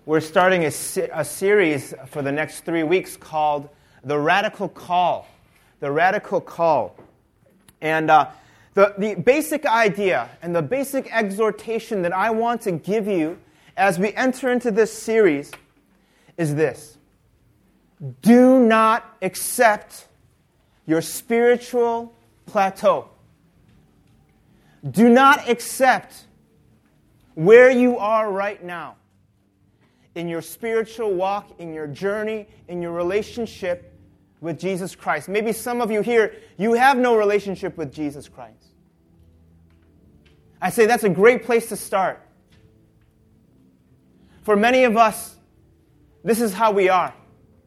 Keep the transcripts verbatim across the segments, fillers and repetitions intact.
We're starting a, se- a series for the next three weeks called The Radical Call. The Radical Call. And uh, the, the basic idea and the basic exhortation that I want to give you as we enter into this series is this. Do not accept your spiritual plateau. Do not accept where you are right now in your spiritual walk, in your journey, in your relationship with Jesus Christ. Maybe some of you here, you have no relationship with Jesus Christ. I say that's a great place to start. For many of us, this is how we are.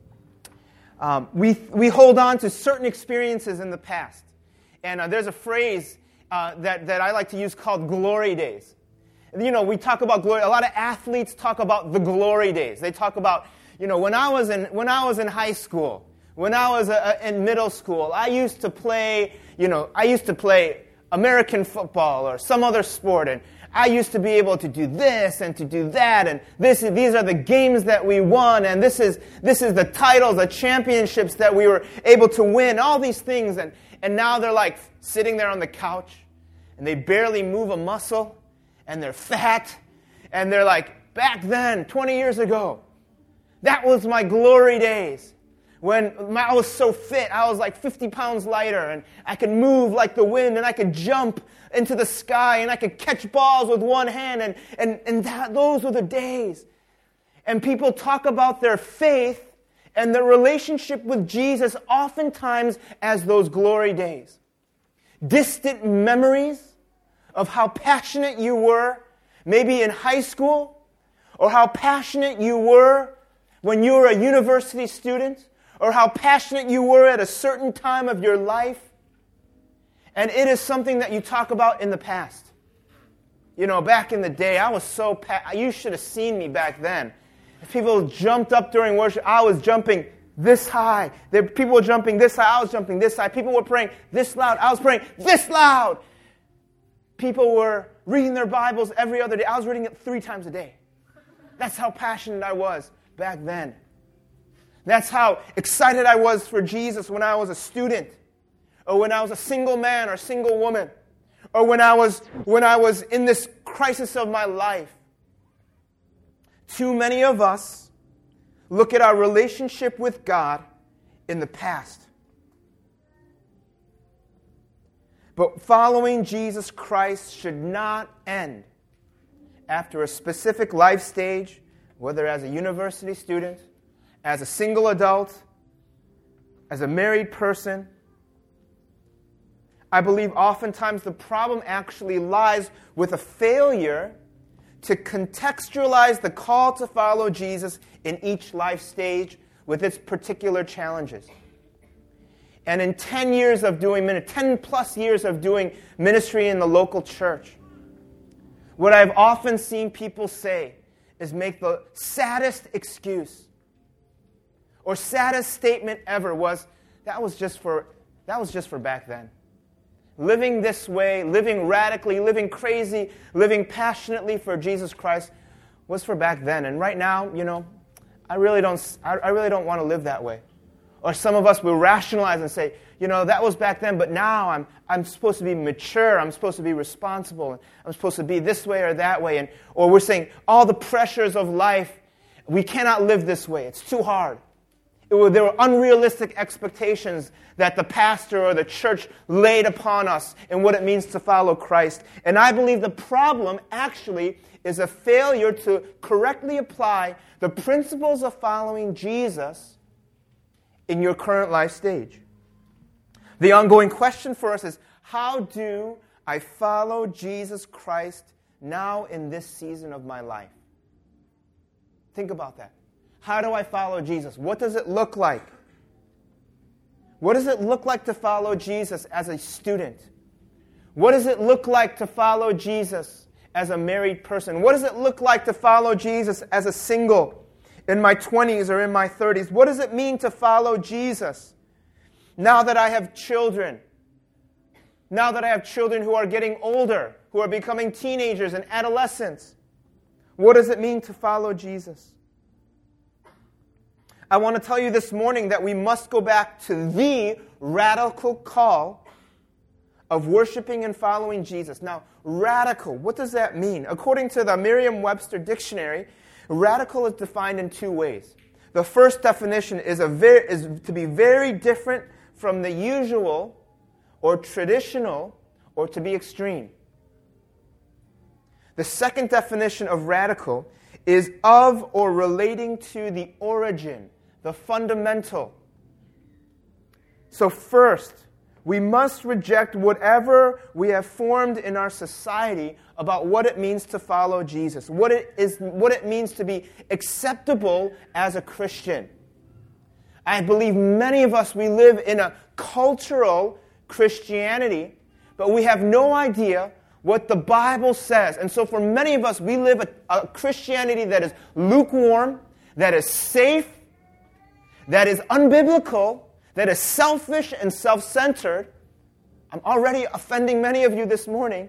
Um, we we hold on to certain experiences in the past. And uh, there's a phrase uh, that, that I like to use called glory days. You know, we talk about glory. A lot of athletes talk about the glory days. They talk about, you know, when I was in when I was in high school, when I was uh, in middle school, I used to play, you know, I used to play American football or some other sport, and I used to be able to do this and to do that, and this these are the games that we won, and this is this is the titles, the championships that we were able to win, all these things, and and now they're like sitting there on the couch, and they barely move a muscle. And they're fat, and they're like, back then, twenty years ago, that was my glory days. When I was so fit, I was like fifty pounds lighter, and I could move like the wind, and I could jump into the sky, and I could catch balls with one hand, and, and, and that, those were the days. And people talk about their faith and their relationship with Jesus oftentimes as those glory days. Distant memories of how passionate you were, maybe in high school, or how passionate you were when you were a university student, or how passionate you were at a certain time of your life. And it is something that you talk about in the past. You know, back in the day, I was so pa- you should have seen me back then. If people jumped up during worship, I was jumping this high. There, people were jumping this high, I was jumping this high. People were praying this loud, I was praying this loud. People were reading their Bibles every other day. I was reading it three times a day. That's how passionate I was back then. That's how excited I was for Jesus when I was a student, or when I was a single man or single woman, or when I was when I was in this crisis of my life. Too many of us look at our relationship with God in the past. But following Jesus Christ should not end after a specific life stage, whether as a university student, as a single adult, as a married person. I believe oftentimes the problem actually lies with a failure to contextualize the call to follow Jesus in each life stage with its particular challenges. And in ten years of doing, ten plus years of doing ministry in the local church, what I've often seen people say is make the saddest excuse or saddest statement ever was, that was just for, that was just for back then. Living this way, living radically, living crazy, living passionately for Jesus Christ was for back then. And right now, you know, I really don't, I, I really don't want to live that way. Or some of us will rationalize and say, you know, that was back then, but now I'm I'm supposed to be mature, I'm supposed to be responsible, I'm supposed to be this way or that way. And or we're saying all the pressures of life, we cannot live this way. It's too hard. It were, there were unrealistic expectations that the pastor or the church laid upon us in what it means to follow Christ. And I believe the problem actually is a failure to correctly apply the principles of following Jesus in your current life stage. The ongoing question for us is, how do I follow Jesus Christ now in this season of my life? Think about that. How do I follow Jesus? What does it look like? What does it look like to follow Jesus as a student? What does it look like to follow Jesus as a married person? What does it look like to follow Jesus as a single in my twenties or in my thirties? What does it mean to follow Jesus now that I have children? Now that I have children who are getting older, who are becoming teenagers and adolescents, what does it mean to follow Jesus? I want to tell you this morning that we must go back to the radical call of worshiping and following Jesus. Now, radical, what does that mean? According to the Merriam-Webster dictionary, radical is defined in two ways. The first definition is, a very, is to be very different from the usual or traditional, or to be extreme. The second definition of radical is of or relating to the origin, the fundamental. So first, we must reject whatever we have formed in our society about what it means to follow Jesus, what it is, what it means to be acceptable as a Christian. I believe many of us, we live in a cultural Christianity, but we have no idea what the Bible says. And so for many of us, we live a, a Christianity that is lukewarm, that is safe, that is unbiblical, that is selfish and self-centered. I'm already offending many of you this morning.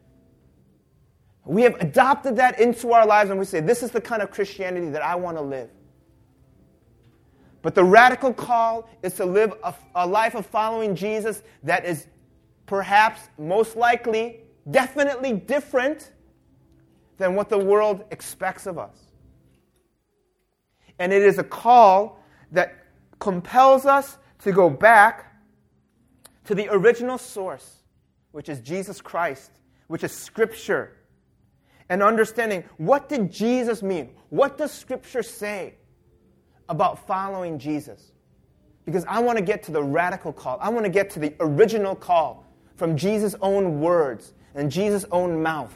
We have adopted that into our lives and we say, this is the kind of Christianity that I want to live. But the radical call is to live a, a life of following Jesus that is perhaps, most likely, definitely different than what the world expects of us. And it is a call that compels us to go back to the original source, which is Jesus Christ, which is Scripture, and understanding, what did Jesus mean? What does Scripture say about following Jesus? Because I want to get to the radical call. I want to get to the original call from Jesus' own words and Jesus' own mouth.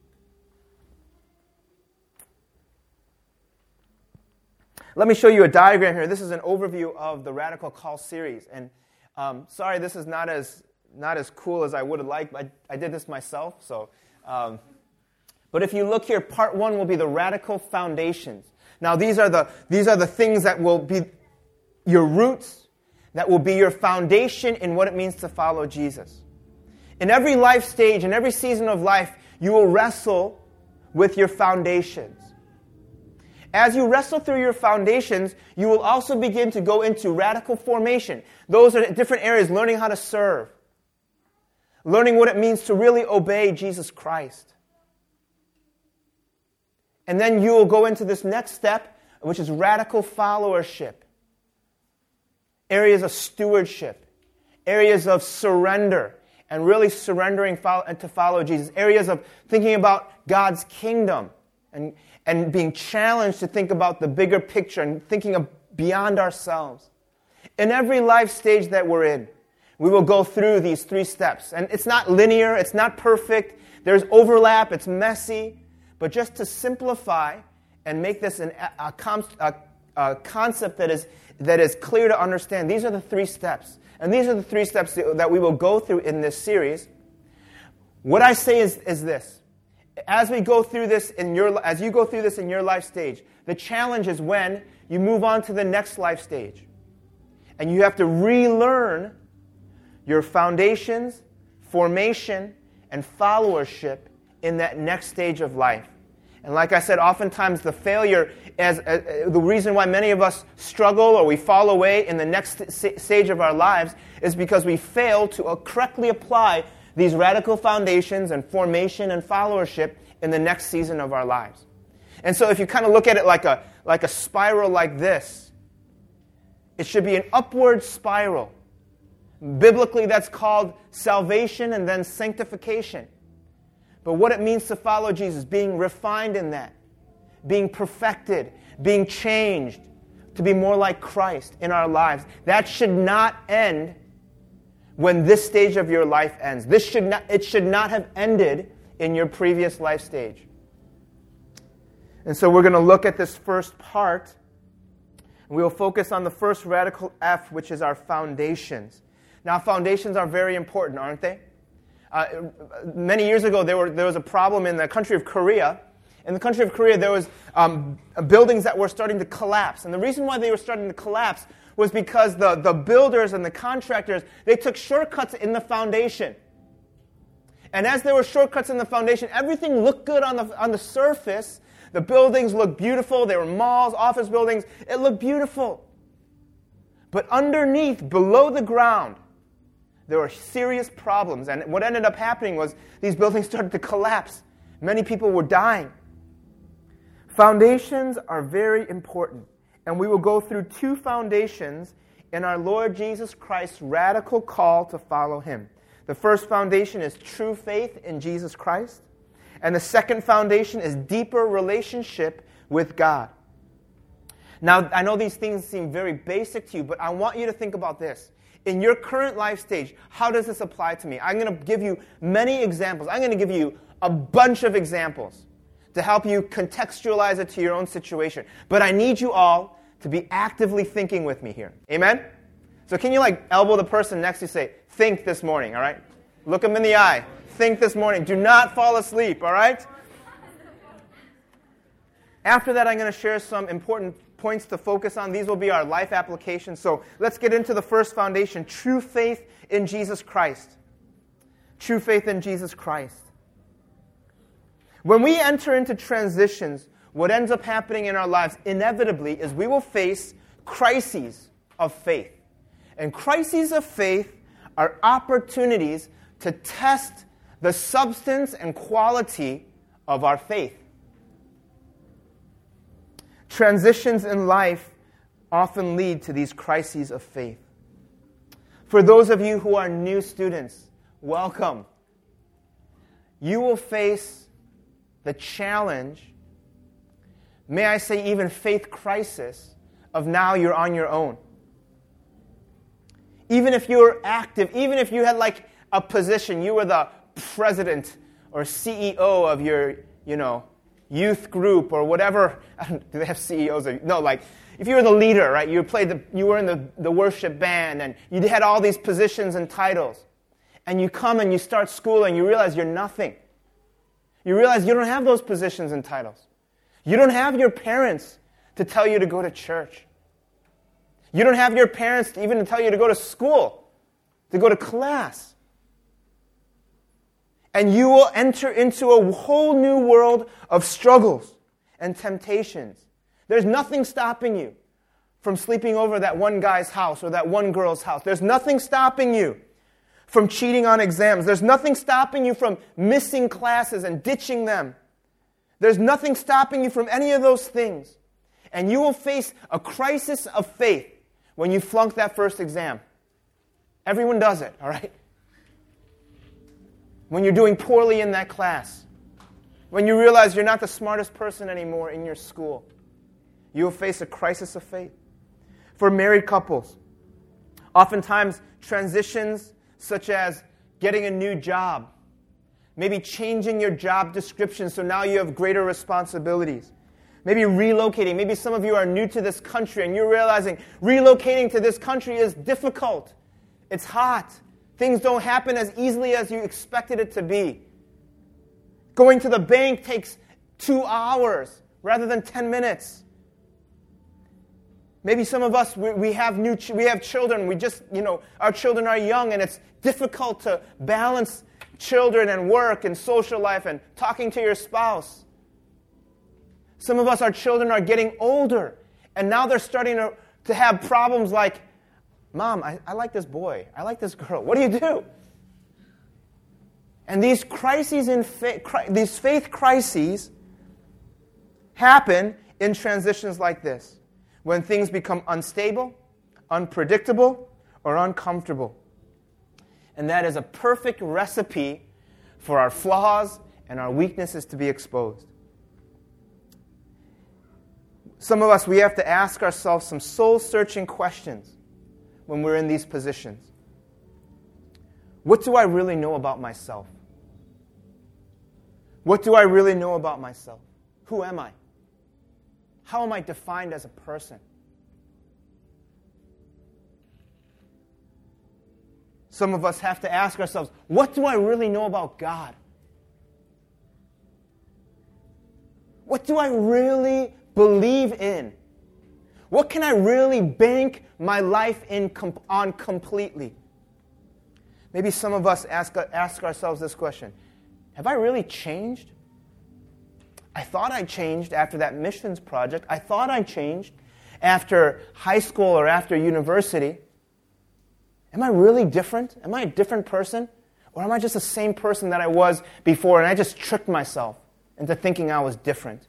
Let me show you a diagram here. This is an overview of the Radical Call series. And um, sorry, this is not as not as cool as I would have liked. I, I did this myself. So, um, but if you look here, part one will be the radical foundations. Now, these are the these are the things that will be your roots, that will be your foundation in what it means to follow Jesus. In every life stage, in every season of life, you will wrestle with your foundations. As you wrestle through your foundations, you will also begin to go into radical formation. Those are different areas, learning how to serve, learning what it means to really obey Jesus Christ. And then you will go into this next step, which is radical followership. Areas of stewardship, areas of surrender, and really surrendering to follow Jesus. Areas of thinking about God's kingdom and, and being challenged to think about the bigger picture and thinking of beyond ourselves. In every life stage that we're in, we will go through these three steps. And it's not linear, it's not perfect, there's overlap, it's messy. But just to simplify and make this an, a, a, a concept that is, that is clear to understand, these are the three steps. And these are the three steps that we will go through in this series. What I say is, is this. As we go through this in your, as you go through this in your life stage, the challenge is when you move on to the next life stage. And you have to relearn your foundations, formation, and followership in that next stage of life. And like I said, oftentimes the failure, as uh, the reason why many of us struggle or we fall away in the next st- stage of our lives is because we fail to uh, correctly apply these radical foundations and formation and followership in the next season of our lives. And so if you kind of look at it like a, like a spiral like this, it should be an upward spiral. Biblically, that's called salvation and then sanctification. But what it means to follow Jesus, being refined in that, being perfected, being changed to be more like Christ in our lives, that should not end when this stage of your life ends. This should not, it should not have ended in your previous life stage. And so we're going to look at this first part. We will focus on the first radical F, which is our foundations. Now, foundations are very important, aren't they? Uh, many years ago, there, were, there was a problem in the country of Korea. In the country of Korea, there was um, buildings that were starting to collapse. And the reason why they were starting to collapse was because the, the builders and the contractors, they took shortcuts in the foundation. And as there were shortcuts in the foundation, everything looked good on the, on the surface. The buildings looked beautiful. They were malls, office buildings. It looked beautiful. But underneath, below the ground, there were serious problems. And what ended up happening was these buildings started to collapse. Many people were dying. Foundations are very important. And we will go through two foundations in our Lord Jesus Christ's radical call to follow Him. The first foundation is true faith in Jesus Christ. And the second foundation is deeper relationship with God. Now, I know these things seem very basic to you, but I want you to think about this. In your current life stage, how does this apply to me? I'm going to give you many examples. I'm going to give you a bunch of examples to help you contextualize it to your own situation. But I need you all to be actively thinking with me here. Amen? So can you like elbow the person next to you and say, think this morning, all right? Look them in the eye. Think this morning. Do not fall asleep, all right? After that, I'm going to share some important points to focus on. These will be our life applications. So let's get into the first foundation, true faith in Jesus Christ. True faith in Jesus Christ. When we enter into transitions, what ends up happening in our lives inevitably is we will face crises of faith. And crises of faith are opportunities to test the substance and quality of our faith. Transitions in life often lead to these crises of faith. For those of you who are new students, welcome. You will face the challenge, may I say even faith crisis, of now you're on your own. Even if you're active, even if you had like a position, you were the president or C E O of your, you know, youth group or whatever. I don't, do they have C E Os? Or, no, like if you were the leader, right? You played the, you were in the, the worship band, and you had all these positions and titles, and you come and you start school and you realize you're nothing. You realize you don't have those positions and titles. You don't have your parents to tell you to go to church. You don't have your parents to even to tell you to go to school, to go to class. And you will enter into a whole new world of struggles and temptations. There's nothing stopping you from sleeping over that one guy's house or that one girl's house. There's nothing stopping you from cheating on exams. There's nothing stopping you from missing classes and ditching them. There's nothing stopping you from any of those things. And you will face a crisis of faith when you flunk that first exam. Everyone does it, all right? When you're doing poorly in that class. When you realize you're not the smartest person anymore in your school. You will face a crisis of faith. For married couples, oftentimes transitions such as getting a new job, maybe changing your job description so now you have greater responsibilities. Maybe relocating. Maybe some of you are new to this country and you're realizing relocating to this country is difficult. It's hot. Things don't happen as easily as you expected it to be. Going to the bank takes two hours rather than ten minutes. Maybe some of us, we, we have new, ch- we have children. We just, you know, our children are young and it's difficult to balance children and work and social life and talking to your spouse. Some of us, our children are getting older, and now they're starting to, to have problems like, Mom, I, I like this boy. I like this girl. What do you do? And these crises, in fa- cri- these faith crises happen in transitions like this, when things become unstable, unpredictable, or uncomfortable. And that is a perfect recipe for our flaws and our weaknesses to be exposed. Some of us, we have to ask ourselves some soul-searching questions when we're in these positions. What do I really know about myself? What do I really know about myself? Who am I? How am I defined as a person? Some of us have to ask ourselves, what do I really know about God? What do I really believe in? What can I really bank my life in com- on completely? Maybe some of us ask, ask ourselves this question. Have I really changed? I thought I changed after that missions project. I thought I changed. after high school or after university, am I really different? Am I a different person? Or am I just the same person that I was before and I just tricked myself into thinking I was different?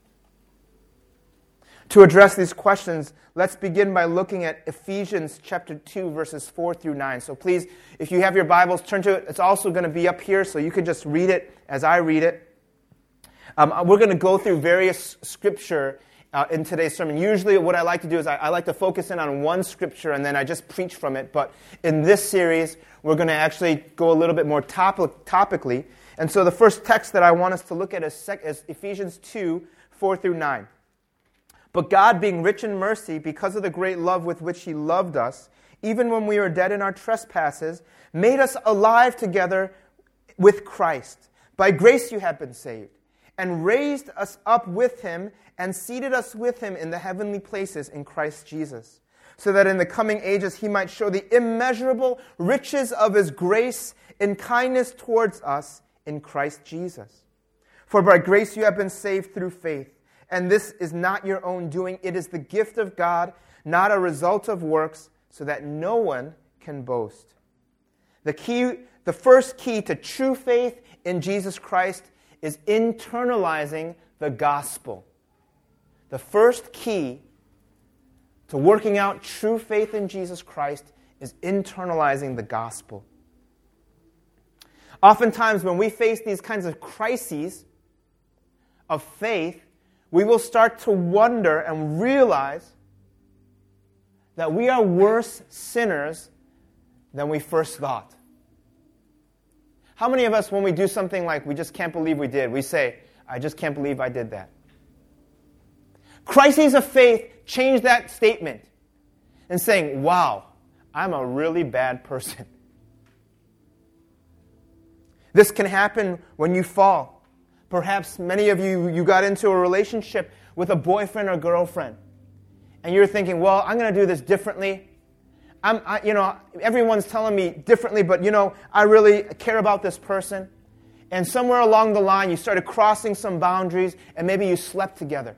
To address these questions, let's begin by looking at Ephesians chapter two, verses four through nine. So please, if you have your Bibles, turn to it. It's also going to be up here, so you can just read it as I read it. Um, we're going to go through various scripture uh, in today's sermon. Usually what I like to do is I, I like to focus in on one scripture and then I just preach from it. But in this series, we're going to actually go a little bit more topic, topically. And so the first text that I want us to look at is, sec- is Ephesians two, four through nine. But God, being rich in mercy, because of the great love with which He loved us, even when we were dead in our trespasses, made us alive together with Christ. By grace you have been saved, and raised us up with Him, and seated us with Him in the heavenly places in Christ Jesus, so that in the coming ages He might show the immeasurable riches of His grace in kindness towards us in Christ Jesus. For by grace you have been saved through faith. And this is not your own doing. It is the gift of God, not a result of works, so that no one can boast. The key, the first key to true faith in Jesus Christ is internalizing the gospel. The first key to working out true faith in Jesus Christ is internalizing the gospel. Oftentimes when we face these kinds of crises of faith, we will start to wonder and realize that we are worse sinners than we first thought. How many of us, when we do something like we just can't believe we did, we say, I just can't believe I did that? Crises of faith change that statement and saying, wow, I'm a really bad person. This can happen when you fall. Perhaps many of you, you got into a relationship with a boyfriend or girlfriend. And you're thinking, well, I'm going to do this differently. I'm, I, you know, everyone's telling me differently, but, you know, I really care about this person. And somewhere along the line, you started crossing some boundaries, and maybe you slept together.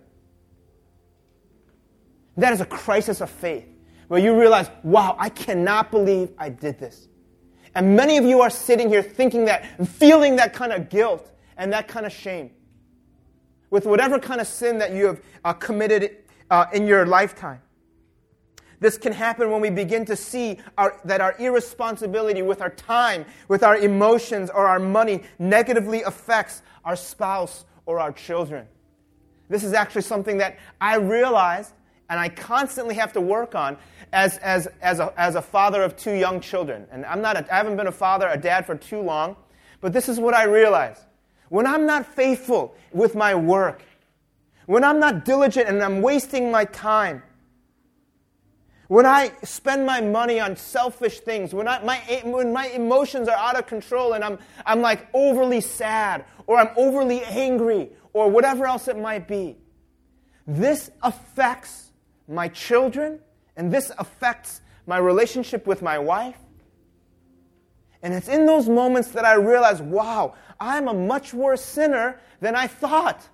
That is a crisis of faith, where you realize, wow, I cannot believe I did this. And many of you are sitting here thinking that and feeling that kind of guilt and that kind of shame with whatever kind of sin that you have uh, committed uh, in your lifetime. This can happen when we begin to see our, that our irresponsibility with our time, with our emotions, or our money negatively affects our spouse or our children. This is actually something that I realized and I constantly have to work on as, as, as, a, as a father of two young children. And I'm not a, I haven't been a father, a dad for too long, but this is what I realized. When I'm not faithful with my work, when I'm not diligent and I'm wasting my time, when I spend my money on selfish things, when, I, my, when my emotions are out of control and I'm, I'm like overly sad or I'm overly angry or whatever else it might be, this affects my children and this affects my relationship with my wife. And it's in those moments that I realize, wow, I'm a much worse sinner than I thought.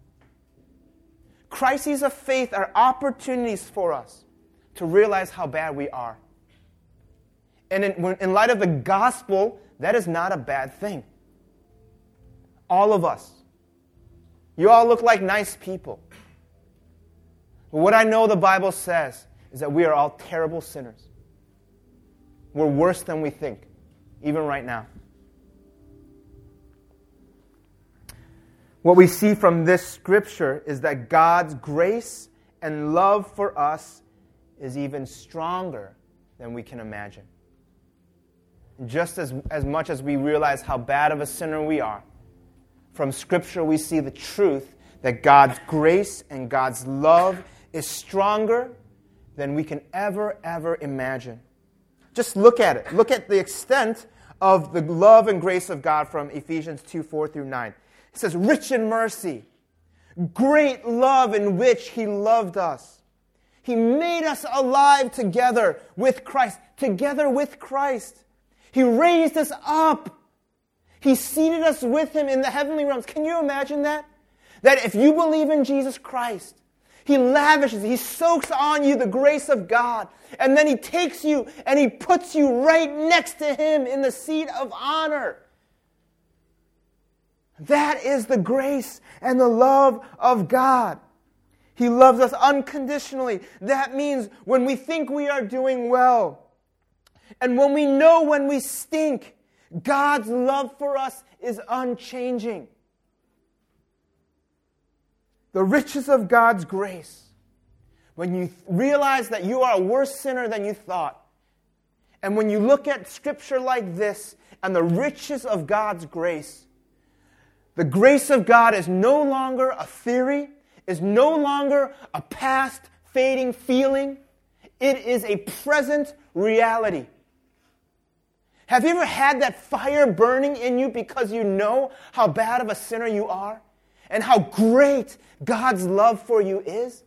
Crises of faith are opportunities for us to realize how bad we are. And in, in light of the gospel, that is not a bad thing. All of us. You all look like nice people. But what I know the Bible says is that we are all terrible sinners. We're worse than we think, even right now. What we see from this scripture is that God's grace and love for us is even stronger than we can imagine. Just as, as much as we realize how bad of a sinner we are, from Scripture we see the truth that God's grace and God's love is stronger than we can ever, ever imagine. Just look at it. Look at the extent of the love and grace of God from Ephesians two, four through nine. It says, rich in mercy, great love in which He loved us. He made us alive together with Christ. Together with Christ. He raised us up. He seated us with Him in the heavenly realms. Can you imagine that? That if you believe in Jesus Christ, He lavishes, He soaks on you the grace of God. And then He takes you and He puts you right next to Him in the seat of honor. That is the grace and the love of God. He loves us unconditionally. That means when we think we are doing well, and when we know when we stink, God's love for us is unchanging. The riches of God's grace, when you realize that you are a worse sinner than you thought, and when you look at Scripture like this and the riches of God's grace, the grace of God is no longer a theory, is no longer a past fading feeling. It is a present reality. Have you ever had that fire burning in you because you know how bad of a sinner you are and how great God's love for you is?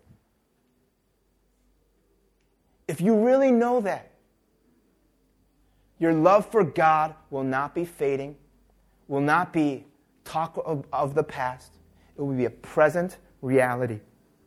If you really know that, your love for God will not be fading, will not be talk of, of the past. It will be a present reality.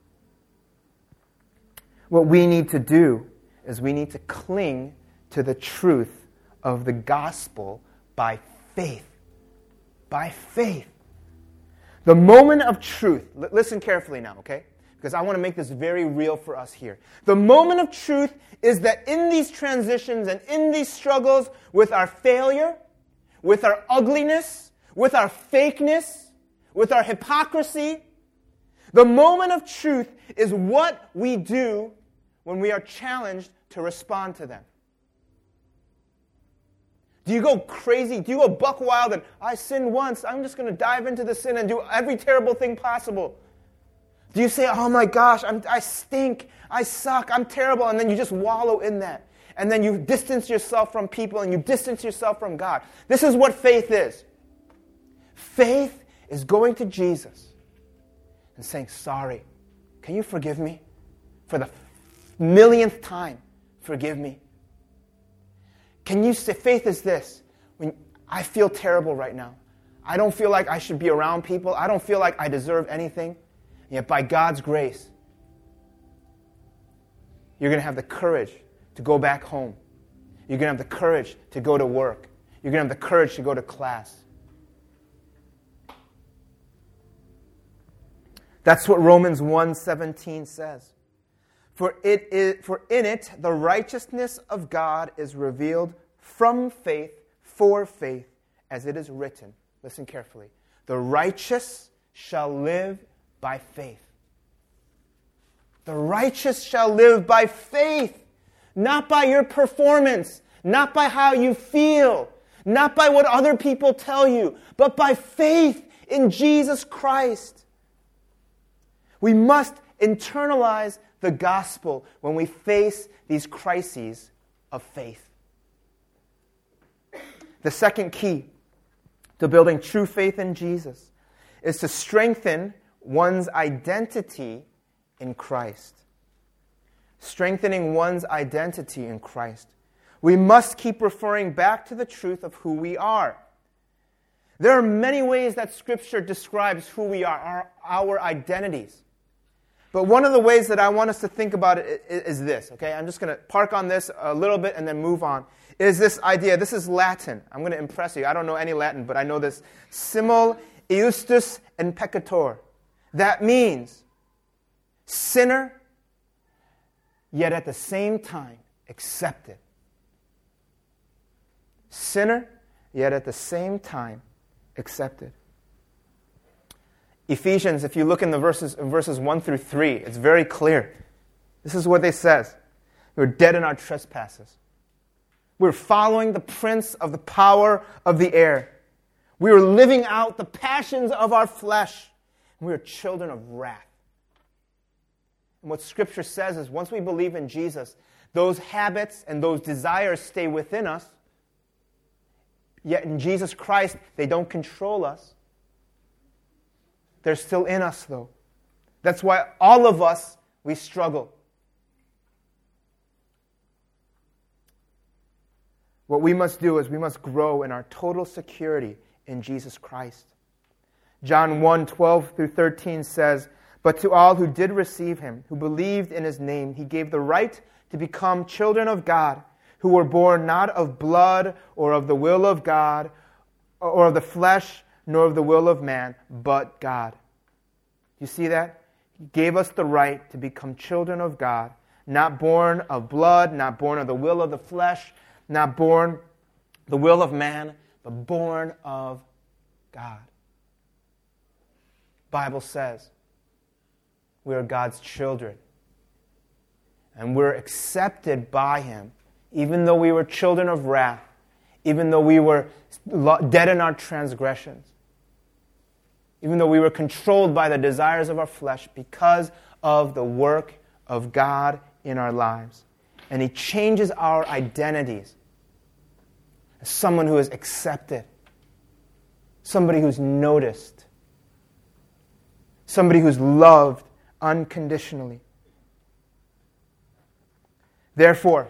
What we need to do is we need to cling to the truth of the gospel by faith. By faith. The moment of truth, l- listen carefully now, okay? Because I want to make this very real for us here. The moment of truth is that in these transitions and in these struggles with our failure, with our ugliness, with our fakeness, with our hypocrisy, the moment of truth is what we do when we are challenged to respond to them. Do you go crazy? Do you go buck wild and, I sinned once, I'm just going to dive into the sin and do every terrible thing possible? Do you say, oh my gosh, I'm, I stink, I suck, I'm terrible, and then you just wallow in that? And then you distance yourself from people and you distance yourself from God. This is what faith is. Faith is going to Jesus and saying, sorry, can you forgive me? For the millionth time, forgive me. Can you say, faith is this, when I feel terrible right now. I don't feel like I should be around people. I don't feel like I deserve anything. Yet by God's grace, you're going to have the courage to go back home. You're going to have the courage to go to work. You're going to have the courage to go to class. That's what Romans one seventeen says. For it is, for in it the righteousness of God is revealed from faith for faith, as it is written. Listen carefully. The righteous shall live by faith. The righteous shall live by faith, not by your performance, not by how you feel, not by what other people tell you, but by faith in Jesus Christ. We must internalize the gospel when we face these crises of faith. The second key to building true faith in Jesus is to strengthen one's identity in Christ. Strengthening one's identity in Christ. We must keep referring back to the truth of who we are. There are many ways that Scripture describes who we are, our, our identities. But one of the ways that I want us to think about it is this, okay? I'm just going to park on this a little bit and then move on. Is this idea, this is Latin. I'm going to impress you. I don't know any Latin, but I know this. Simul iustus in peccator. That means sinner, yet at the same time accepted. Sinner, yet at the same time accepted. Ephesians, if you look in the verses, in verses one through three, it's very clear. This is what it says. We were dead in our trespasses. We were following the prince of the power of the air. We were living out the passions of our flesh. And we were children of wrath. And what Scripture says is once we believe in Jesus, those habits and those desires stay within us. Yet in Jesus Christ, they don't control us. They're still in us, though. That's why all of us, we struggle. What we must do is we must grow in our total security in Jesus Christ. John one, twelve through thirteen says, But to all who did receive him, who believed in his name, he gave the right to become children of God, who were born not of blood or of the will of God or of the flesh nor of the will of man, but God. You see that? He gave us the right to become children of God, not born of blood, not born of the will of the flesh, not born the will of man, but born of God. The Bible says we are God's children. And we're accepted by him, even though we were children of wrath, even though we were dead in our transgressions, even though we were controlled by the desires of our flesh, because of the work of God in our lives. And he changes our identities as someone who is accepted, somebody who's noticed, somebody who's loved unconditionally. Therefore,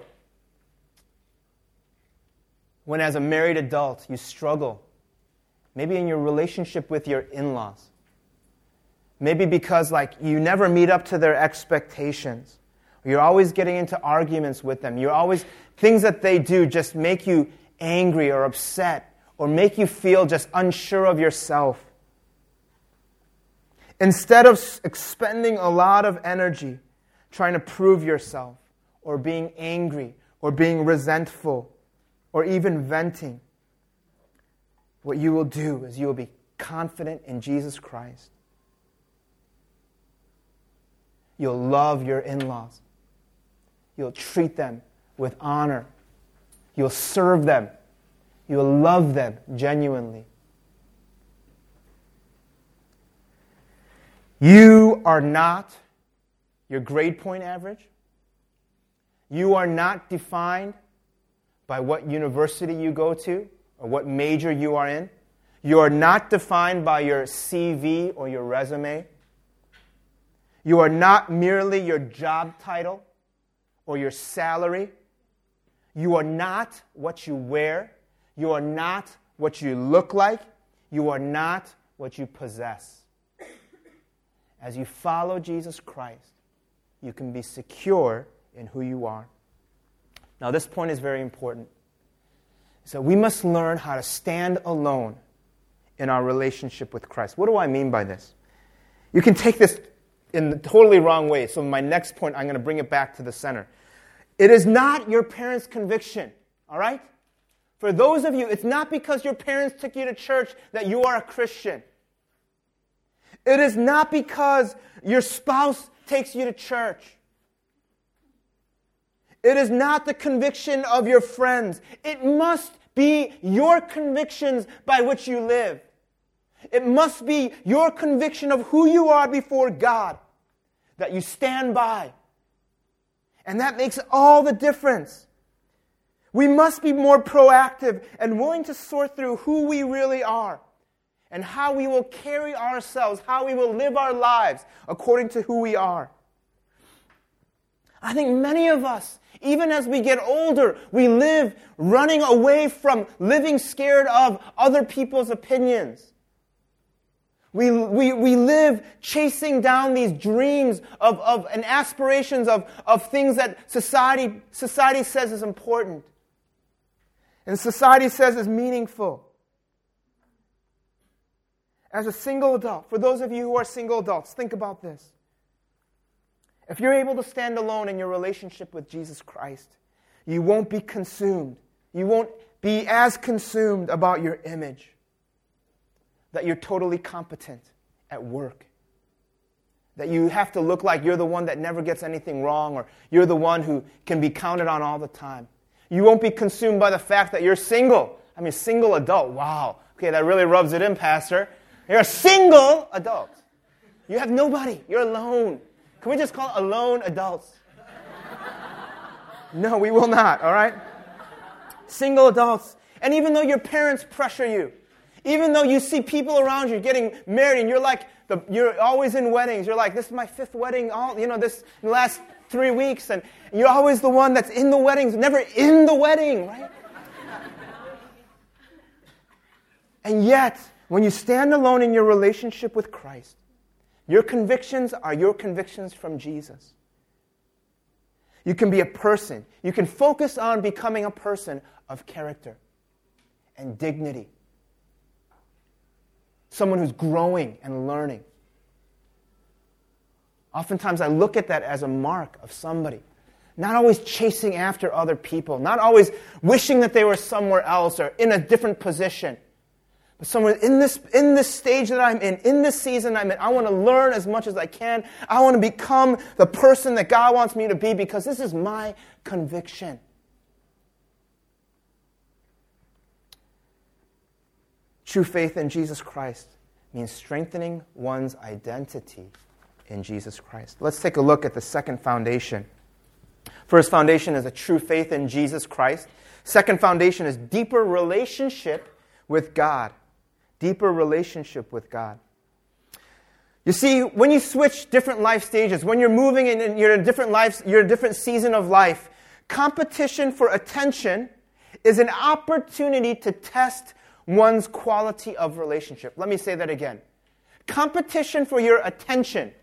when as a married adult you struggle, maybe in your relationship with your in-laws, maybe because like you never meet up to their expectations, you're always getting into arguments with them, you're always, things that they do just make you angry or upset or make you feel just unsure of yourself. Instead of expending a lot of energy trying to prove yourself, or being angry, or being resentful, or even venting, what you will do is you will be confident in Jesus Christ. You'll love your in-laws. You'll treat them with honor. You'll serve them. You'll love them genuinely. You are not your grade point average. You are not defined by what university you go to or what major you are in. You are not defined by your C V or your resume. You are not merely your job title or your salary. You are not what you wear. You are not what you look like. You are not what you possess. As you follow Jesus Christ, you can be secure in who you are. Now, this point is very important. So we must learn how to stand alone in our relationship with Christ. What do I mean by this? You can take this in the totally wrong way. So my next point, I'm going to bring it back to the center. It is not your parents' conviction, all right? For those of you, it's not because your parents took you to church that you are a Christian. It is not because your spouse takes you to church. It is not the conviction of your friends. It must be your convictions by which you live. It must be your conviction of who you are before God that you stand by. And that makes all the difference. We must be more proactive and willing to sort through who we really are and how we will carry ourselves, how we will live our lives according to who we are. I think many of us, even as we get older, we live running away from living scared of other people's opinions. We, we, we live chasing down these dreams of, of and aspirations of, of things that society, society says is important. And society says is meaningful. As a single adult, for those of you who are single adults, think about this. If you're able to stand alone in your relationship with Jesus Christ, you won't be consumed. You won't be as consumed about your image that you're totally competent at work. That you have to look like you're the one that never gets anything wrong, or you're the one who can be counted on all the time. You won't be consumed by the fact that you're single. I mean, single adult. Wow. Okay, that really rubs it in, Pastor. You're a single adult. You have nobody. You're alone. Can we just call it alone adults? No, we will not, all right? Single adults. And even though your parents pressure you, even though you see people around you getting married and you're like, the, you're always in weddings. You're like, this is my fifth wedding, all, you know, this in the last three weeks. And you're always the one that's in the weddings, never in the wedding, right? And yet, when you stand alone in your relationship with Christ, Your convictions are your convictions from Jesus. You can be a person. You can focus on becoming a person of character and dignity. Someone who's growing and learning. Oftentimes I look at that as a mark of somebody. Not always chasing after other people. Not always wishing that they were somewhere else or in a different position. But somewhere in this, in this stage that I'm in, in this season I'm in, I want to learn as much as I can. I want to become the person that God wants me to be because this is my conviction. True faith in Jesus Christ means strengthening one's identity in Jesus Christ. Let's take a look at the second foundation. First foundation is a true faith in Jesus Christ. Second foundation is deeper relationship with God. Deeper relationship with God. You see, when you switch different life stages, when you're moving and you're in a different life, you're in a different season of life, competition for attention is an opportunity to test one's quality of relationship. Let me say that again. Competition for your attention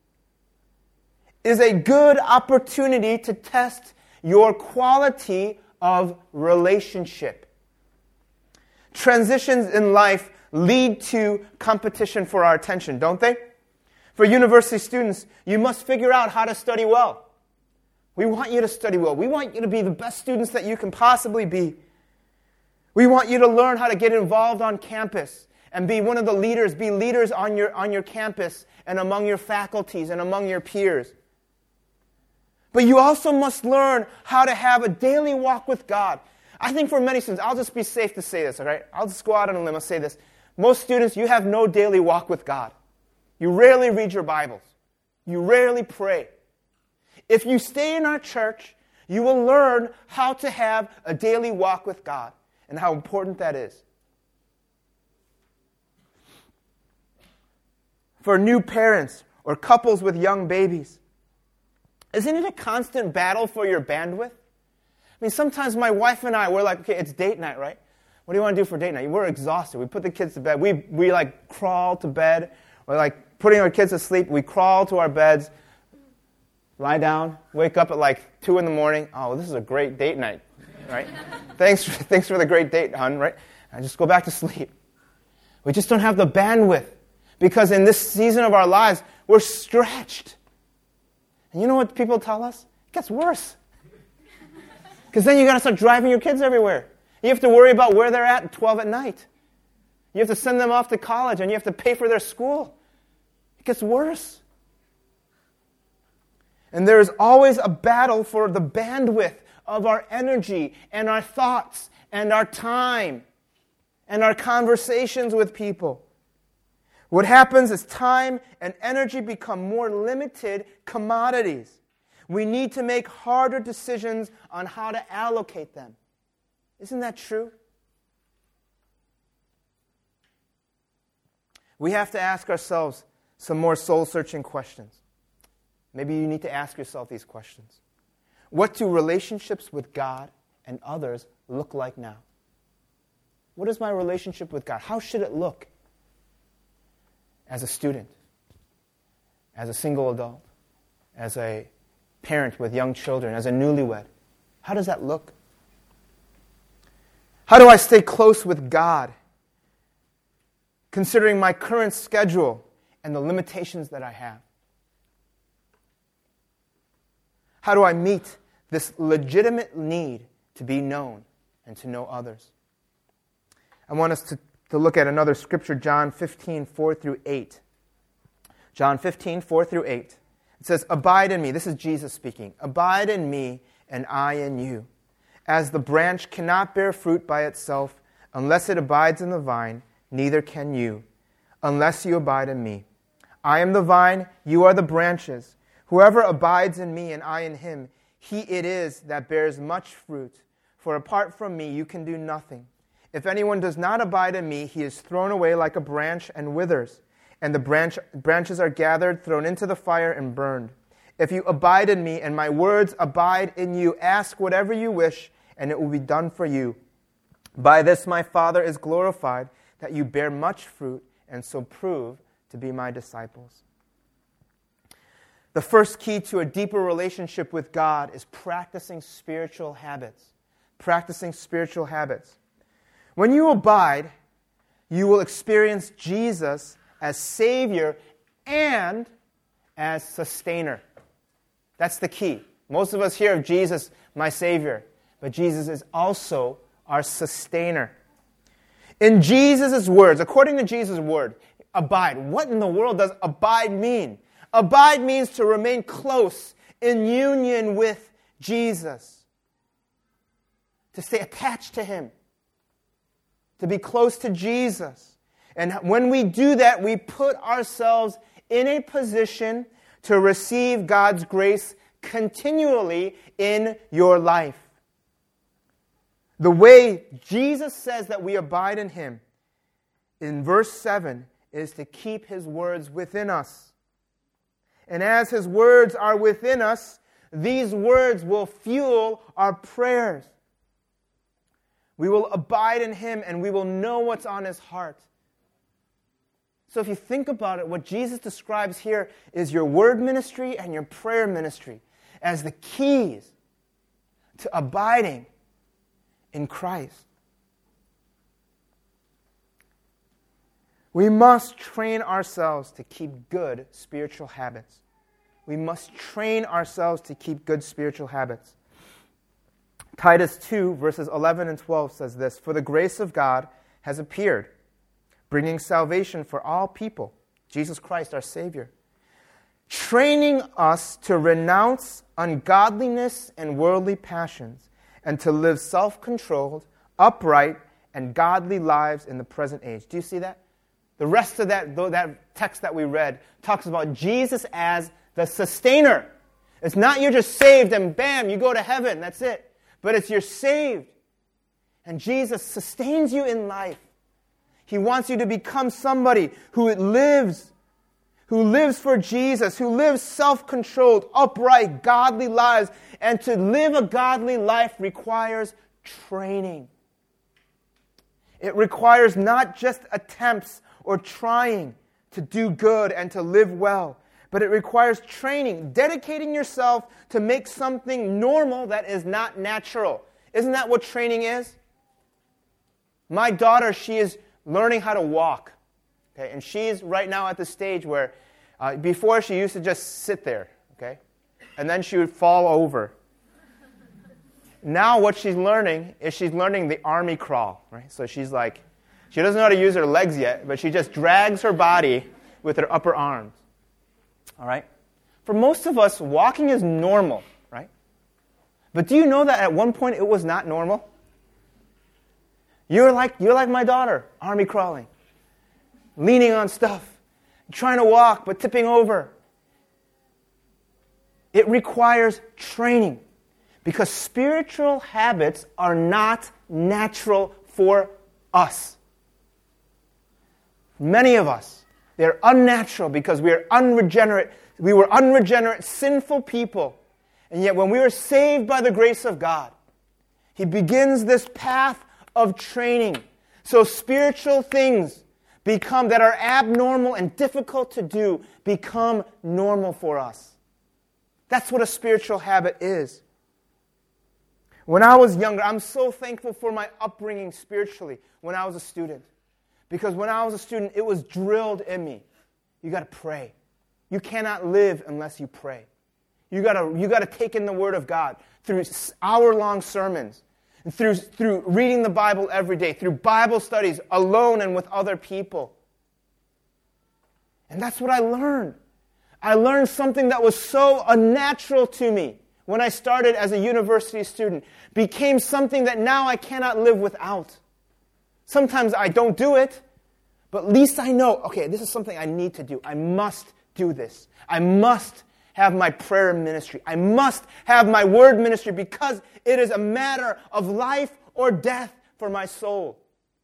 is a good opportunity to test your quality of relationship. Transitions in life lead to competition for our attention, don't they? For university students, you must figure out how to study well. We want you to study well. We want you to be the best students that you can possibly be. We want you to learn how to get involved on campus and be one of the leaders, be leaders on your, on your campus and among your faculties and among your peers. But you also must learn how to have a daily walk with God. I think for many students, I'll just be safe to say this, all right? I'll just go out on a limb and say this. Most students, you have no daily walk with God. You rarely read your Bibles. You rarely pray. If you stay in our church, you will learn how to have a daily walk with God and how important that is. For new parents or couples with young babies, isn't it a constant battle for your bandwidth? I mean, sometimes my wife and I, we're like, okay, it's date night, right? What do you want to do for date night? We're exhausted. We put the kids to bed. We, we like crawl to bed. We're like putting our kids to sleep. We crawl to our beds, lie down, wake up at like two in the morning. Oh, this is a great date night, right? thanks, for, thanks for the great date, hon, right? I just go back to sleep. We just don't have the bandwidth because in this season of our lives, we're stretched. And you know what people tell us? It gets worse. Because then you got to start driving your kids everywhere. You have to worry about where they're at at twelve at night. You have to send them off to college and you have to pay for their school. It gets worse. And there is always a battle for the bandwidth of our energy and our thoughts and our time and our conversations with people. What happens is time and energy become more limited commodities. We need to make harder decisions on how to allocate them. Isn't that true? We have to ask ourselves some more soul-searching questions. Maybe you need to ask yourself these questions. What do relationships with God and others look like now? What is my relationship with God? How should it look? As a student, as a single adult, as a parent with young children, as a newlywed. How does that look? How do I stay close with God, considering my current schedule and the limitations that I have? How do I meet this legitimate need to be known and to know others? I want us to, to look at another scripture, John fifteen, four through eight. John fifteen, four through eight. It says, "Abide in me." This is Jesus speaking. "Abide in me, and I in you. As the branch cannot bear fruit by itself unless it abides in the vine, neither can you, unless you abide in me. I am the vine, you are the branches. Whoever abides in me and I in him, he it is that bears much fruit. For apart from me, you can do nothing. If anyone does not abide in me, he is thrown away like a branch and withers. And the branch, branches are gathered, thrown into the fire, and burned. If you abide in me, and my words abide in you, ask whatever you wish, and it will be done for you. By this my Father is glorified, that you bear much fruit, and so prove to be my disciples." The first key to a deeper relationship with God is practicing spiritual habits. Practicing spiritual habits. When you abide, you will experience Jesus as Savior and as Sustainer. That's the key. Most of us hear of Jesus, my Savior, but Jesus is also our Sustainer. In Jesus' words, according to Jesus' word, abide. What in the world does abide mean? Abide means to remain close in union with Jesus. To stay attached to Him. To be close to Jesus. And when we do that, we put ourselves in a position to receive God's grace continually in your life. The way Jesus says that we abide in Him, in verse seven, is to keep His words within us. And as His words are within us, these words will fuel our prayers. We will abide in Him and we will know what's on His heart. So if you think about it, what Jesus describes here is your word ministry and your prayer ministry as the keys to abiding in Christ. We must train ourselves to keep good spiritual habits. We must train ourselves to keep good spiritual habits. Titus two, verses eleven and twelve says this, "For the grace of God has appeared, bringing salvation for all people, Jesus Christ our Savior, training us to renounce ungodliness and worldly passions, and to live self-controlled, upright, and godly lives in the present age." Do you see that? The rest of that, that text that we read talks about Jesus as the sustainer. It's not you're just saved and bam, you go to heaven, that's it. But it's you're saved. And Jesus sustains you in life. He wants you to become somebody who lives, who lives for Jesus, who lives self-controlled, upright, godly lives. And to live a godly life requires training. It requires not just attempts or trying to do good and to live well, but it requires training, dedicating yourself to make something normal that is not natural. Isn't that what training is? My daughter, she is learning how to walk. Okay? And she's right now at the stage where uh, before she used to just sit there, okay? And then she would fall over. Now what she's learning is she's learning the army crawl, right? So she's like, she doesn't know how to use her legs yet, but she just drags her body with her upper arms. All right? For most of us, walking is normal, right? But do you know that at one point it was not normal? You're like, you're like my daughter, army crawling, leaning on stuff, trying to walk but tipping over. It requires training because spiritual habits are not natural for us. Many of us, they're unnatural because we are unregenerate. We were unregenerate, sinful people. And yet when we were saved by the grace of God, He begins this path of training. So spiritual things become that are abnormal and difficult to do become normal for us. That's what a spiritual habit is. When I was younger, I'm so thankful for my upbringing spiritually when I was a student. Because when I was a student, it was drilled in me. You got to pray. You cannot live unless you pray. You got to you got to take in the Word of God through hour-long sermons, and through through reading the Bible every day, through Bible studies alone and with other people. And that's what I learned. I learned something that was so unnatural to me when I started as a university student, became something that now I cannot live without. Sometimes I don't do it, but at least I know, okay, this is something I need to do. I must do this. I must have my prayer ministry. I must have my word ministry because it is a matter of life or death for my soul.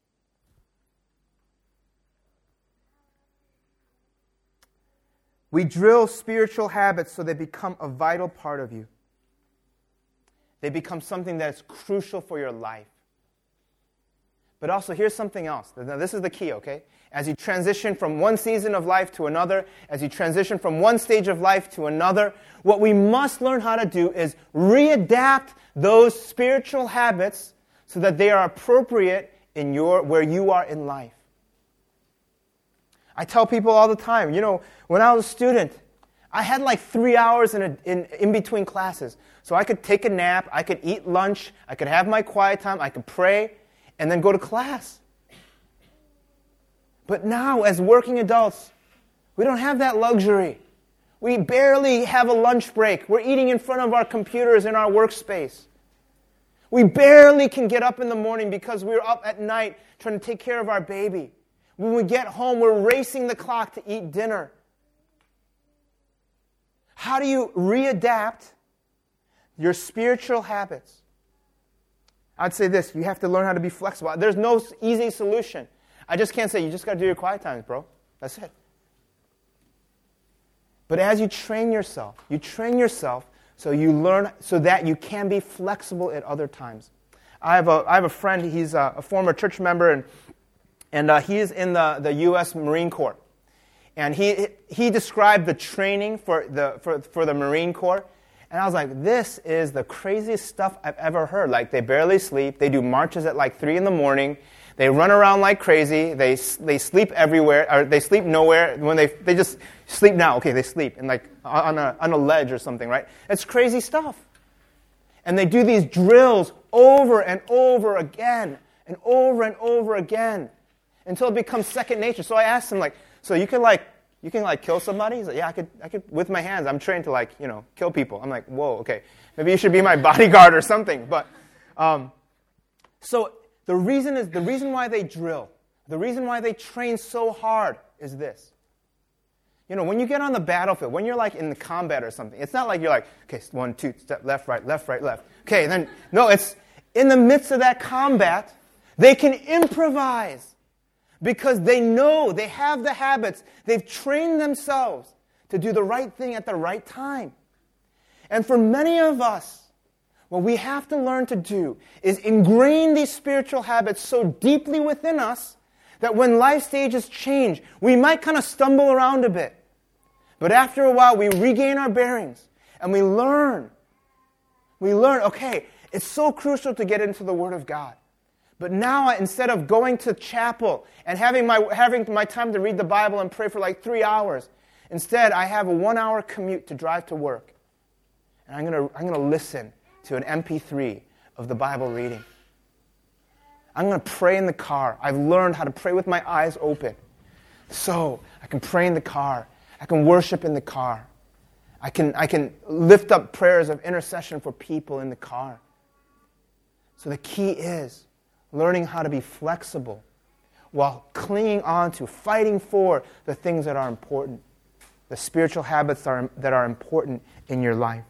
We drill spiritual habits so they become a vital part of you. They become something that is crucial for your life. But also, here's something else. Now, this is the key, okay? As you transition from one season of life to another, as you transition from one stage of life to another, what we must learn how to do is readapt those spiritual habits so that they are appropriate in your where you are in life. I tell people all the time, you know, when I was a student, I had like three hours in, a, in, in between classes. So I could take a nap, I could eat lunch, I could have my quiet time, I could pray, and then go to class. But now, as working adults, we don't have that luxury. We barely have a lunch break. We're eating in front of our computers in our workspace. We barely can get up in the morning because we're up at night trying to take care of our baby. When we get home, we're racing the clock to eat dinner. How do you readapt your spiritual habits? I'd say this, you have to learn how to be flexible. There's no easy solution. I just can't say, you just got to do your quiet times, bro. That's it. But as you train yourself, you train yourself so you learn, so that you can be flexible at other times. I have a, I have a friend, he's a, a former church member, and, and uh, he's in the, the U S Marine Corps. And he he described the training for the for, for the Marine Corps. And I was like, this is the craziest stuff I've ever heard. Like, they barely sleep. They do marches at like three in the morning. They run around like crazy. They they sleep everywhere, or they sleep nowhere. When they they just sleep now. Okay, they sleep in like on a on a ledge or something, right? It's crazy stuff. And they do these drills over and over again, and over and over again, until it becomes second nature. So I asked him, like, so you can like you can like kill somebody? He's like, yeah, I could I could with my hands. I'm trained to like you know kill people. I'm like, whoa, okay, maybe you should be my bodyguard or something. But um, so. The reason is the reason why they drill, the reason why they train so hard is this. You know, when you get on the battlefield, when you're like in the combat or something, it's not like you're like, okay, one, two, step left, right, left, right, left. Okay, then no, it's in the midst of that combat, they can improvise because they know, they have the habits, they've trained themselves to do the right thing at the right time. And for many of us, what we have to learn to do is ingrain these spiritual habits so deeply within us that when life stages change, we might kind of stumble around a bit. But after a while, we regain our bearings and we learn. We learn, okay, it's so crucial to get into the Word of God. But now, instead of going to chapel and having my, having my time to read the Bible and pray for like three hours, instead, I have a one-hour commute to drive to work. And I'm going to I'm going to listen to an M P three of the Bible reading. I'm going to pray in the car. I've learned how to pray with my eyes open. So I can pray in the car. I can worship in the car. I can, I can lift up prayers of intercession for people in the car. So the key is learning how to be flexible while clinging on to, fighting for the things that are important, the spiritual habits that are, that are important in your life.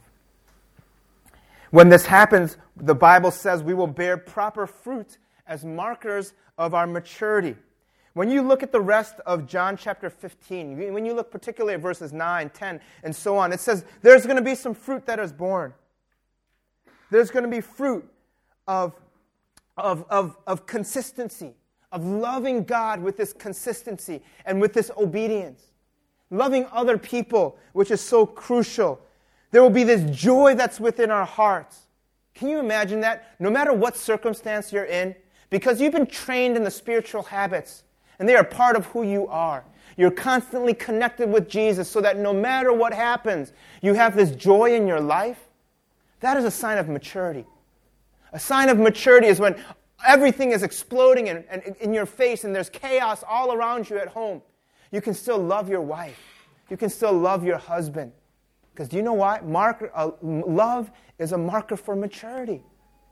When this happens, the Bible says we will bear proper fruit as markers of our maturity. When you look at the rest of John chapter fifteen, when you look particularly at verses nine, ten, and so on, it says there's going to be some fruit that is born. There's going to be fruit of, of, of, of consistency, of loving God with this consistency and with this obedience. Loving other people, which is so crucial. There will be this joy that's within our hearts. Can you imagine that? No matter what circumstance you're in, because you've been trained in the spiritual habits, and they are part of who you are. You're constantly connected with Jesus so that no matter what happens, you have this joy in your life. That is a sign of maturity. A sign of maturity is when everything is exploding in, in, in your face and there's chaos all around you at home. You can still love your wife. You can still love your husband. Because do you know why? Marker, uh, love is a marker for maturity.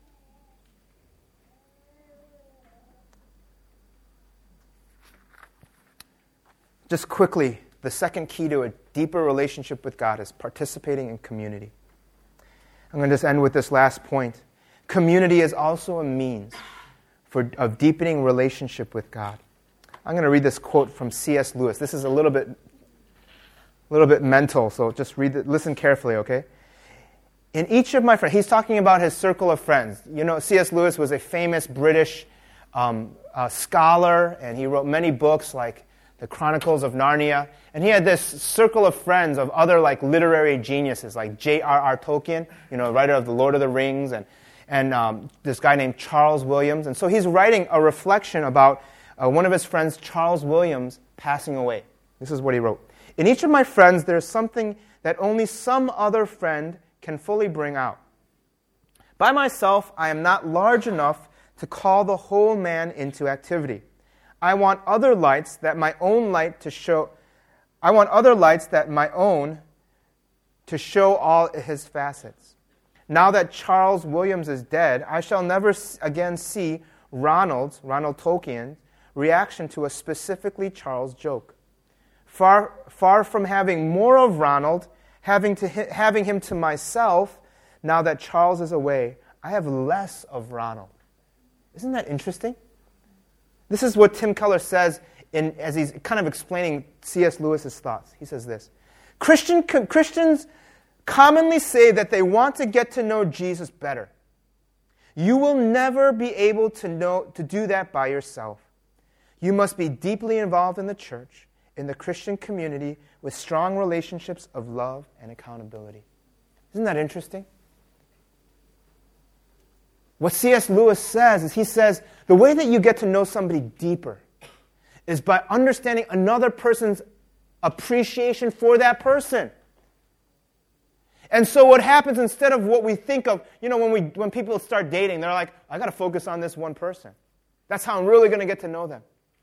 Just quickly, the second key to a deeper relationship with God is participating in community. I'm going to just end with this last point. Community is also a means for, of deepening relationship with God. I'm going to read this quote from C S Lewis. This is a little bit A little bit mental, so just read it, listen carefully, okay? In each of my friends, he's talking about his circle of friends. You know, C S Lewis was a famous British um, a scholar, and he wrote many books like The Chronicles of Narnia. And he had this circle of friends of other like literary geniuses, like J R R Tolkien, you know, writer of The Lord of the Rings, and and um, this guy named Charles Williams. And so he's writing a reflection about uh, one of his friends, Charles Williams, passing away. This is what he wrote. In each of my friends, there's something that only some other friend can fully bring out. By myself, I am not large enough to call the whole man into activity. I want other lights that my own light to show. I want other lights that my own to show all his facets. Now that Charles Williams is dead, I shall never again see Ronald's, Ronald Tolkien's, reaction to a specifically Charles joke. Far, far from having more of Ronald, having, to, having him to myself, now that Charles is away, I have less of Ronald. Isn't that interesting? This is what Tim Keller says in, as he's kind of explaining C S Lewis's thoughts. He says this, Christian, Christians commonly say that they want to get to know Jesus better. You will never be able to know to do that by yourself. You must be deeply involved in the church, in the Christian community, with strong relationships of love and accountability. Isn't that interesting? What C S Lewis says is he says the way that you get to know somebody deeper is by understanding another person's appreciation for that person. And so what happens instead of what we think of, you know, when we when people start dating, they're like, I got to focus on this one person. That's how I'm really going to get to know them.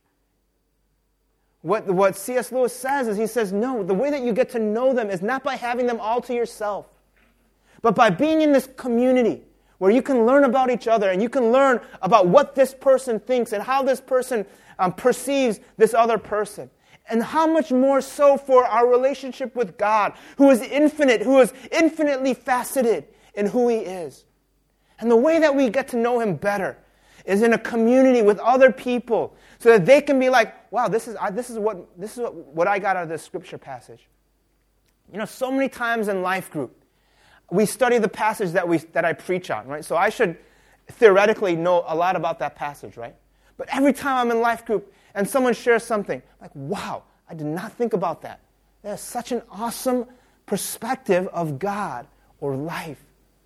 What, what C S Lewis says is he says, no, the way that you get to know them is not by having them all to yourself, but by being in this community where you can learn about each other and you can learn about what this person thinks and how this person um, perceives this other person. And how much more so for our relationship with God, who is infinite, who is infinitely faceted in who He is. And the way that we get to know Him better is in a community with other people, so that they can be like, wow, this is I, this is what this is what, what I got out of this scripture passage. You know, so many times in life group, we study the passage that we that I preach on, right? So I should theoretically know a lot about that passage, right? But every time I'm in life group and someone shares something, I'm like, wow, I did not think about that. That is such an awesome perspective of God or life.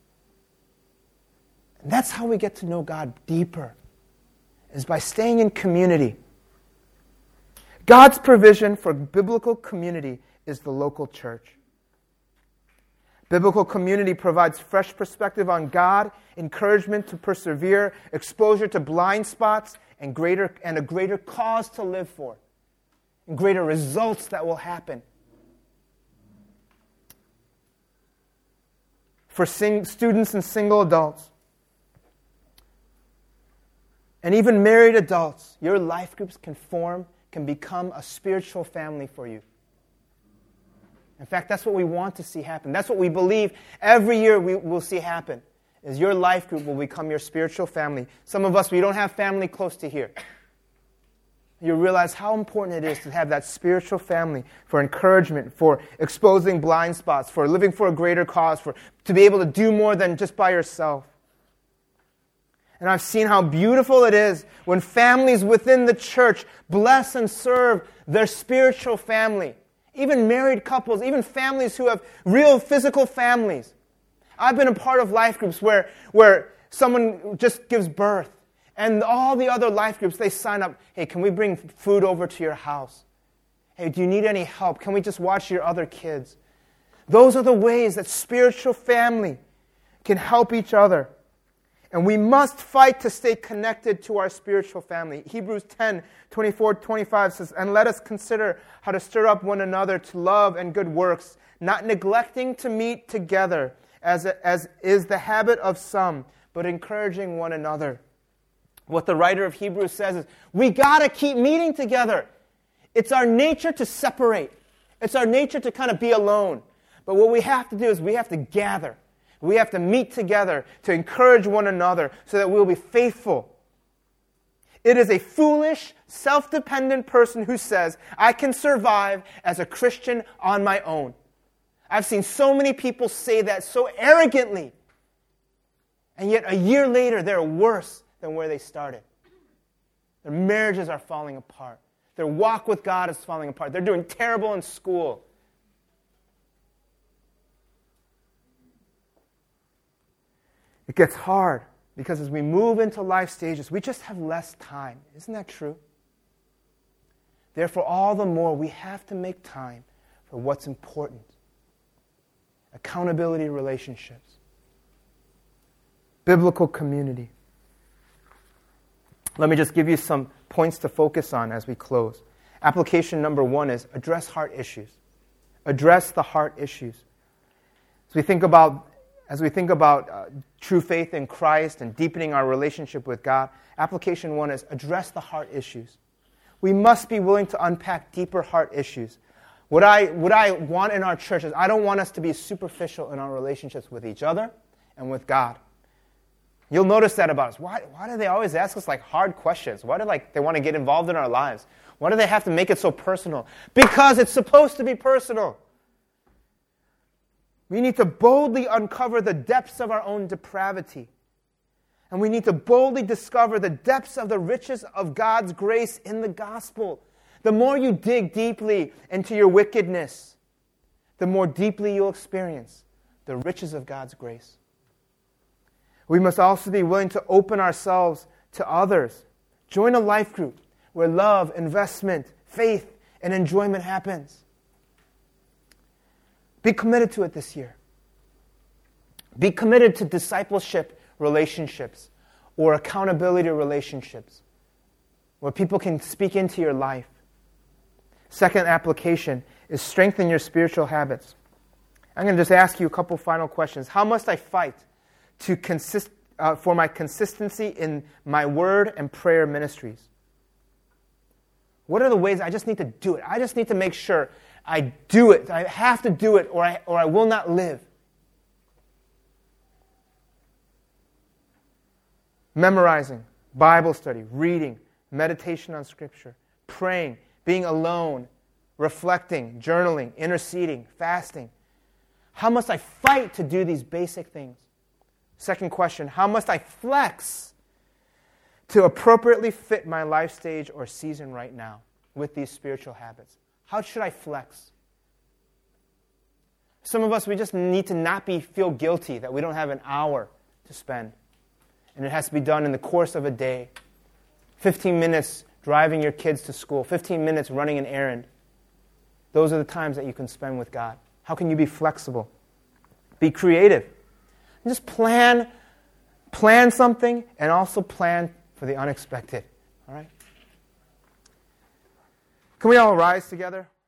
And that's how we get to know God deeper, is by staying in community. God's provision for biblical community is the local church. Biblical community provides fresh perspective on God, encouragement to persevere, exposure to blind spots, and greater and a greater cause to live for, and greater results that will happen. For sing, students and single adults, and even married adults, your life groups can form, can become a spiritual family for you. In fact, that's what we want to see happen. That's what we believe every year we will see happen, is your life group will become your spiritual family. Some of us, we don't have family close to here. You realize how important it is to have that spiritual family for encouragement, for exposing blind spots, for living for a greater cause, for to be able to do more than just by yourself. And I've seen how beautiful it is when families within the church bless and serve their spiritual family. Even married couples, even families who have real physical families. I've been a part of life groups where, where someone just gives birth, and all the other life groups, they sign up, hey, can we bring food over to your house? Hey, do you need any help? Can we just watch your other kids? Those are the ways that spiritual family can help each other. And we must fight to stay connected to our spiritual family. Hebrews ten, twenty-four, twenty-five says, and let us consider how to stir up one another to love and good works, not neglecting to meet together, as, as is the habit of some, but encouraging one another. What the writer of Hebrews says is, we got to keep meeting together. It's our nature to separate. It's our nature to kind of be alone. But what we have to do is we have to gather. We have to meet together to encourage one another so that we'll be faithful. It is a foolish, self-dependent person who says, I can survive as a Christian on my own. I've seen so many people say that so arrogantly. And yet a year later, they're worse than where they started. Their marriages are falling apart. Their walk with God is falling apart. They're doing terrible in school. It gets hard because as we move into life stages, we just have less time. Isn't that true? Therefore, all the more we have to make time for what's important. Accountability relationships. Biblical community. Let me just give you some points to focus on as we close. Application number one is address heart issues. Address the heart issues. As we think about, as we think about uh, true faith in Christ and deepening our relationship with God, application one is address the heart issues. We must be willing to unpack deeper heart issues. What I, what I want in our church is I don't want us to be superficial in our relationships with each other and with God. You'll notice that about us. Why, why do they always ask us like hard questions? Why do like they want to get involved in our lives? Why do they have to make it so personal? Because it's supposed to be personal. We need to boldly uncover the depths of our own depravity. And we need to boldly discover the depths of the riches of God's grace in the gospel. The more you dig deeply into your wickedness, the more deeply you'll experience the riches of God's grace. We must also be willing to open ourselves to others. Join a life group where love, investment, faith, and enjoyment happens. Be committed to it this year. Be committed to discipleship relationships or accountability relationships where people can speak into your life. Second application is strengthen your spiritual habits. I'm going to just ask you a couple final questions. How must I fight to consist uh, for my consistency in my word and prayer ministries? What are the ways I just need to do it? I just need to make sure I do it. I have to do it or I, or I will not live. Memorizing, Bible study, reading, meditation on Scripture, praying, being alone, reflecting, journaling, interceding, fasting. How must I fight to do these basic things? Second question, how must I flex to appropriately fit my life stage or season right now with these spiritual habits? How should I flex? Some of us, we just need to not be feel guilty that we don't have an hour to spend. And it has to be done in the course of a day. fifteen minutes driving your kids to school, fifteen minutes running an errand. Those are the times that you can spend with God. How can you be flexible? Be creative. Just plan, plan something and also plan for the unexpected. All right? Can we all rise together?